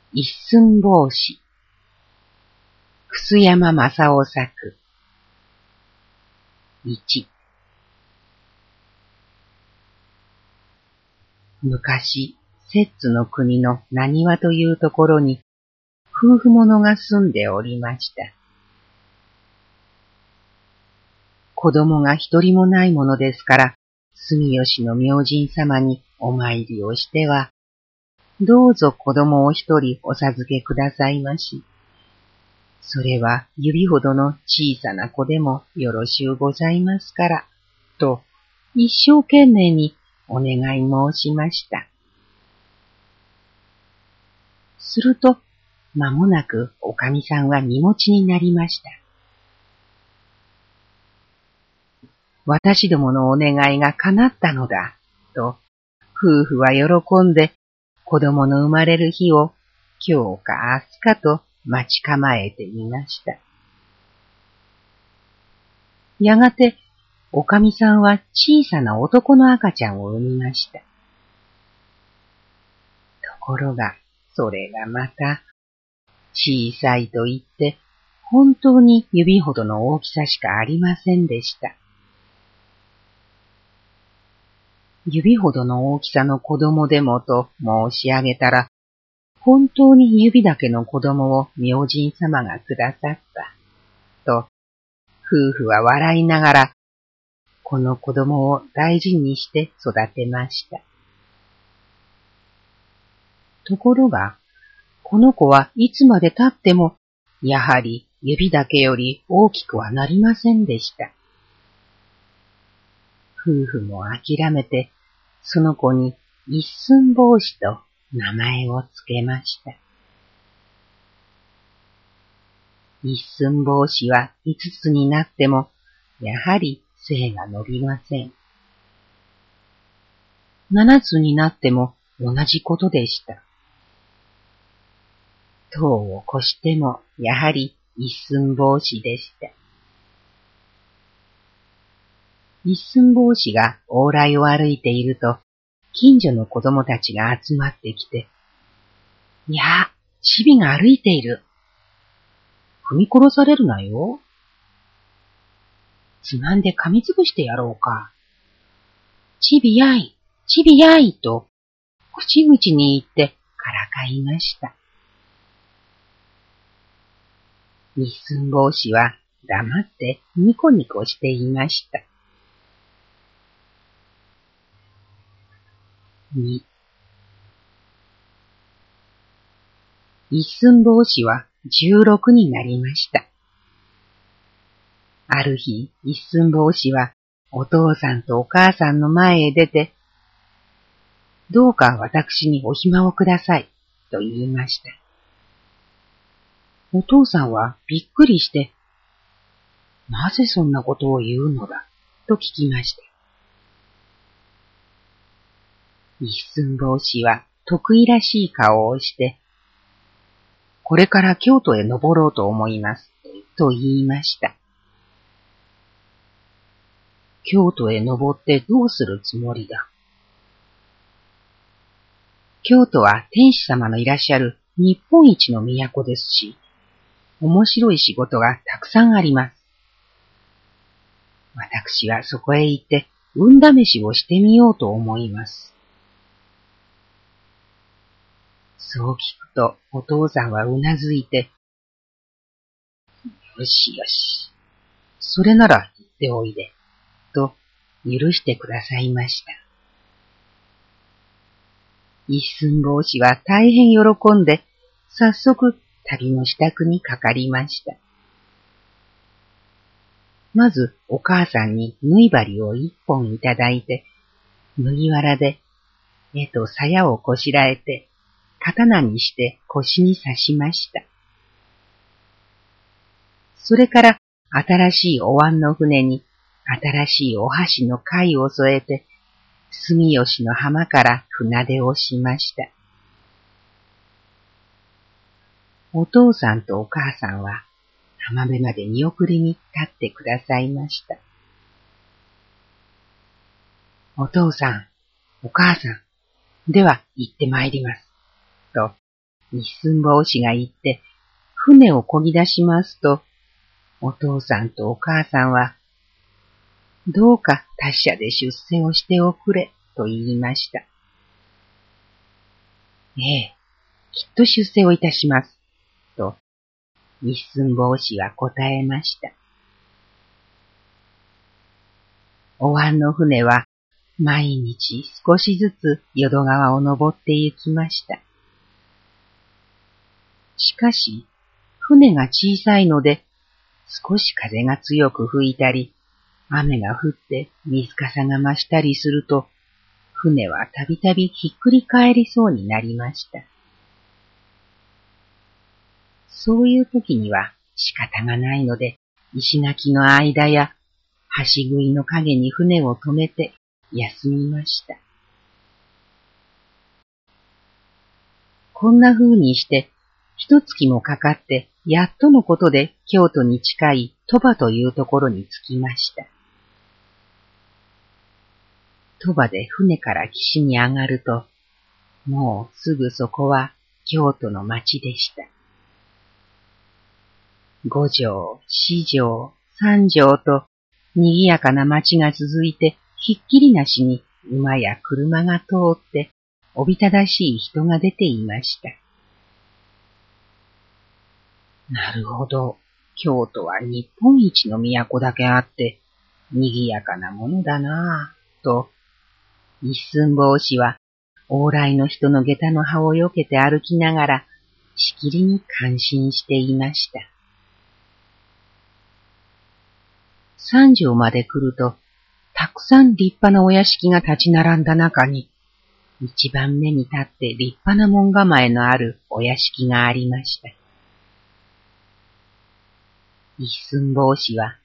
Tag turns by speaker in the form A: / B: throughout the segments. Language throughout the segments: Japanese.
A: 一寸法師。楠山正夫作。1。昔、摂津の国の浪速というところに、夫婦者が住んでおりました。子供が一人もないものですから、住吉の明神様にお参りをしては、どうぞ子供を一人お授けくださいまし。それは指ほどの小さな子でもよろしゅうございますから、と一生懸命にお願い申しました。すると、間もなくおかみさんは身持ちになりました。私どものお願いが叶ったのだ、と夫婦は喜んで子供の生まれる日を今日か明日かと待ち構えていました。やがておかみさんは小さな男の赤ちゃんを産みました。ところがそれがまた小さいと言って本当に指ほどの大きさしかありませんでした。指ほどの大きさの子供でもと申し上げたら、本当に指だけの子供を明神様がくださった。と、夫婦は笑いながら、この子供を大事にして育てました。ところが、この子はいつまで経っても、やはり指だけより大きくはなりませんでした。夫婦も諦めて、その子に一寸法師と名前をつけました。一寸法師は5つになっても、やはり背が伸びません。7つになっても同じことでした。10を越しても、やはり一寸法師でした。一寸法師が往来を歩いていると、近所の子供たちが集まってきて、いや、チビが歩いている。踏み殺されるなよ。つまんで噛みつぶしてやろうか。チビやい、チビやいと、口々に言ってからかいました。一寸法師は黙ってニコニコしていました。2。一寸法師は16になりました。ある日、一寸法師はお父さんとお母さんの前へ出て、どうか私にお暇をください、と言いました。お父さんはびっくりして、なぜそんなことを言うのだ、と聞きました。一寸法師は得意らしい顔をして、これから京都へ登ろうと思います、と言いました。京都へ登ってどうするつもりだ。京都は天子様のいらっしゃる日本一の都ですし、面白い仕事がたくさんあります。私はそこへ行って運試しをしてみようと思います。そう聞くとお父さんはうなずいて、よしよし、それなら行っておいで、と許してくださいました。一寸法師は大変喜んで、早速旅の支度にかかりました。まずお母さんに縫い針を1本いただいて、麦わらで絵と鞘をこしらえて、刀にして腰に刺しました。それから新しいお椀の船に新しいお箸の貝を添えて、住吉の浜から船出をしました。お父さんとお母さんは浜辺まで見送りに立ってくださいました。お父さん、お母さん、では行ってまいります。と、 一寸法師が言って、船を漕ぎ出しますと、お父さんとお母さんは、どうか達者で出世をしておくれ、と言いました。ええ、きっと出世をいたします、と、一寸法師は答えました。お椀の船は、毎日少しずつ淀川を登って行きました。しかし、船が小さいので、少し風が強く吹いたり、雨が降って水かさが増したりすると、船はたびたびひっくり返りそうになりました。そういう時には仕方がないので、石垣の間や橋杭の影に船を止めて休みました。こんな風にして、一月もかかって、やっとのことで京都に近い鳥羽というところに着きました。鳥羽で船から岸に上がると、もうすぐそこは京都の町でした。五条、四条、三条と賑やかな町が続いて、ひっきりなしに馬や車が通って、おびただしい人が出ていました。なるほど、京都は日本一の都だけあって、賑やかなものだなぁ、と、一寸法師は、往来の人の下駄の葉をよけて歩きながら、しきりに感心していました。三条まで来ると、たくさん立派なお屋敷が立ち並んだ中に、一番目に立って立派な門構えのあるお屋敷がありました。一寸法師は、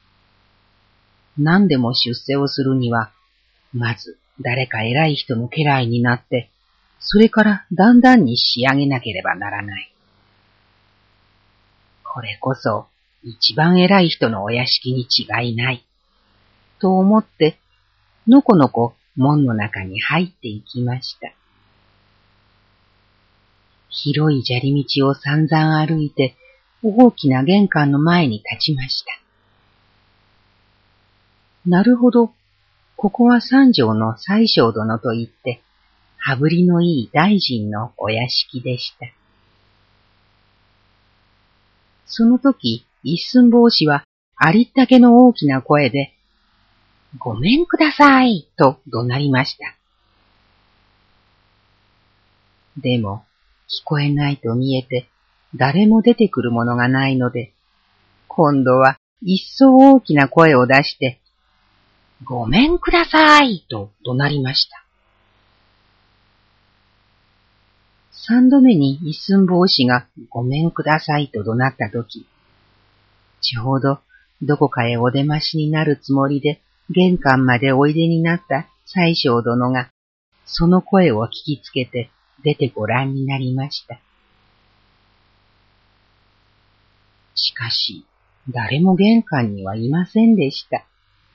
A: 何でも出世をするには、まず誰か偉い人の家来になって、それからだんだんに仕上げなければならない。これこそ一番偉い人のお屋敷に違いない。と思って、のこのこ門の中に入っていきました。広い砂利道を散々歩いて、大きな玄関の前に立ちました。なるほど、ここは三条の宰相殿といって、羽振りのいい大臣のお屋敷でした。その時、一寸法師はありったけの大きな声で、ごめんください、と怒鳴りました。でも、聞こえないと見えて、誰も出てくるものがないので、今度は一層大きな声を出して、ごめんください、と怒鳴りました。三度目に一寸法師がごめんくださいと怒鳴ったとき、ちょうどどこかへお出ましになるつもりで玄関までおいでになった宰相殿が、その声を聞きつけて出てご覧になりました。しかし、誰も玄関にはいませんでした。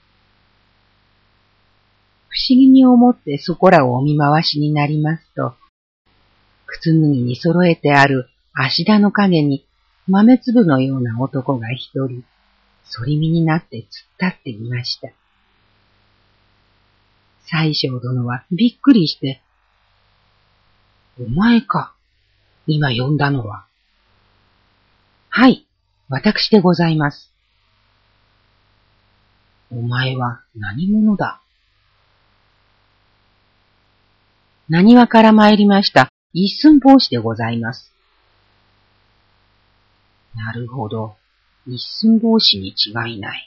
A: 不思議に思ってそこらをお見回しになりますと、靴脱ぎに揃えてある足田の影に豆粒のような男が一人、反り身になって突っ立っていました。宰相殿はびっくりして、お前か、今呼んだのは。はい、私でございます。お前は何者だ。浪速から参りました一寸法師でございます。なるほど、一寸法師に違いない。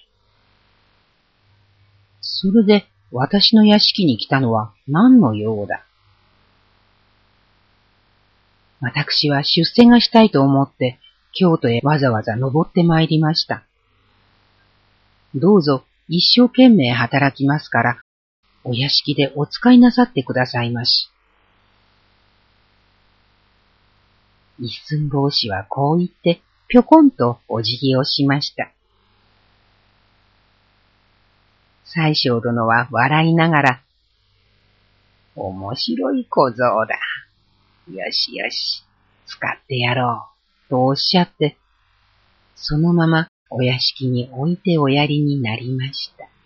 A: それで私の屋敷に来たのは何の用だ。私は出世がしたいと思って京都へわざわざ登って参りました。どうぞ一生懸命働きますから、お屋敷でお使いなさってくださいまし。一寸法師はこう言ってぴょこんとお辞儀をしました。宰相殿は笑いながら、面白い小僧だ。よしよし、 使ってやろう、とおっしゃって、そのままお屋敷に置いておやりになりました。